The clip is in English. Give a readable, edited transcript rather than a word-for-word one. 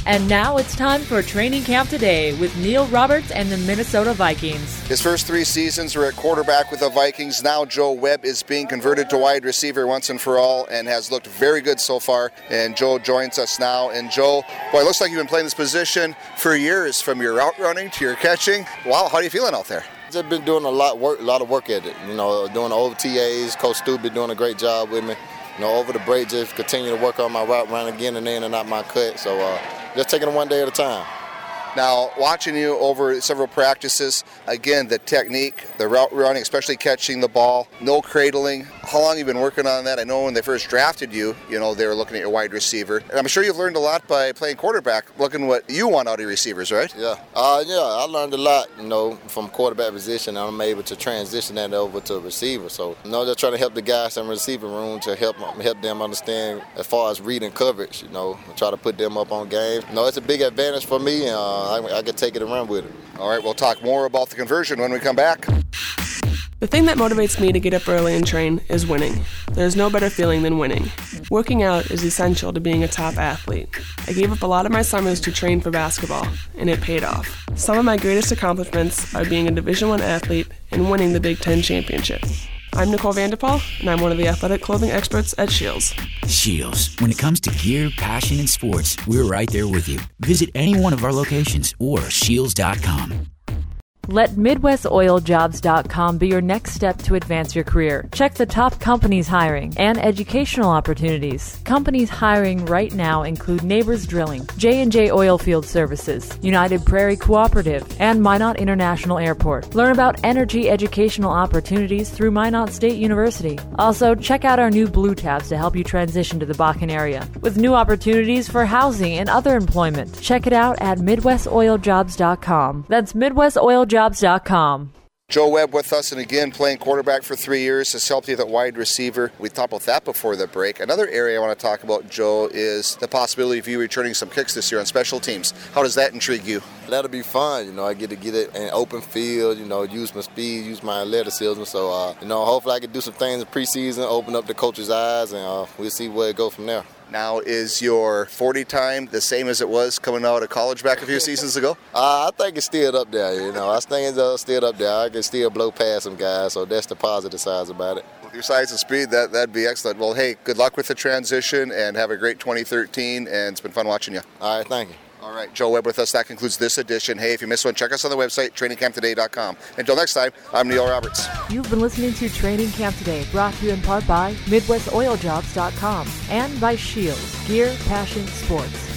And now it's time for Training Camp Today with Neil Roberts and the Minnesota Vikings. His first 3 seasons were at quarterback with the Vikings. Now Joe Webb is being converted to wide receiver once and for all and has looked very good so far. And Joe joins us now. And Joe, boy, it looks like you've been playing this position for years, from your route running to your catching. Wow, how are you feeling out there? Just been doing a lot of work at it. Doing the OTAs. Coach Stu been doing a great job with me. Over the break, just continue to work on my route running, getting in and out my cut. So just taking it one day at a time. Now, watching you over several practices, again, the technique, the route running, especially catching the ball, no cradling. How long have you been working on that? I know when they first drafted you, they were looking at your wide receiver. And I'm sure you've learned a lot by playing quarterback, looking what you want out of your receivers, right? Yeah. I learned a lot, from quarterback position, and I'm able to transition that over to a receiver. So, just trying to help the guys in the receiving room to help them understand as far as reading coverage, try to put them up on game. It's a big advantage for me, and I can take it and run with it. All right, we'll talk more about the conversion when we come back. The thing that motivates me to get up early and train is winning. There's no better feeling than winning. Working out is essential to being a top athlete. I gave up a lot of my summers to train for basketball, and it paid off. Some of my greatest accomplishments are being a Division I athlete and winning the Big Ten championship. I'm Nicole Vanderpaul, and I'm one of the athletic clothing experts at Shields. Shields. When it comes to gear, passion, and sports, we're right there with you. Visit any one of our locations or shields.com. Let MidwestOilJobs.com be your next step to advance your career. Check the top companies hiring and educational opportunities. Companies hiring right now include Neighbors Drilling, J&J Oilfield Services, United Prairie Cooperative, and Minot International Airport. Learn about energy educational opportunities through Minot State University. Also, check out our new Blue Tabs to help you transition to the Bakken area, with new opportunities for housing and other employment. Check it out at MidwestOilJobs.com. That's MidwestOilJobs.com. Joe Webb with us, and again, playing quarterback for 3 years has helped you at wide receiver. We talked about that before the break. Another area I want to talk about, Joe, is the possibility of you returning some kicks this year on special teams. How does that intrigue you? That'll be fun. I get to get it in open field, use my speed, use my athleticism. So, hopefully I can do some things in preseason, open up the coach's eyes, and we'll see where it goes from there. Now, is your 40 time the same as it was coming out of college back a few seasons ago? I think it's still up there, I think it's still up there. I can still blow past some guys, so that's the positive side about it. With your size and speed, that'd be excellent. Well, hey, good luck with the transition, and have a great 2013, and it's been fun watching you. All right, thank you. All right, Joe Webb with us. That concludes this edition. Hey, if you missed one, check us on the website, trainingcamptoday.com. Until next time, I'm Neil Roberts. You've been listening to Training Camp Today, brought to you in part by MidwestOilJobs.com and by Shields, Gear, Passion, Sports.